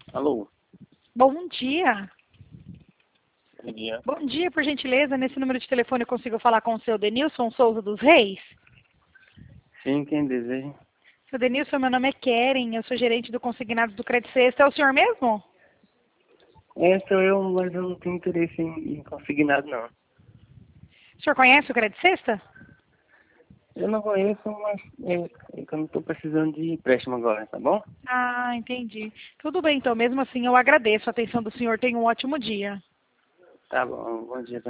Alô, Bom dia. bom dia. Bom dia, por gentileza. Nesse número de telefone eu consigo falar com o seu Denilson Souza dos Reis? Sim, quem deseja? Seu Denilson, meu nome é Keren, eu sou gerente do Consignados do Credit Sexta. É o senhor mesmo? É, sou eu, mas eu não tenho interesse em consignado, não. O senhor conhece o Credit Sexta? Eu não conheço, mas é que eu não estou precisando de empréstimo agora, tá bom? Ah, entendi. Tudo bem, então. Mesmo assim, eu agradeço a atenção do senhor. Tenha um ótimo dia. Tá bom, bom dia.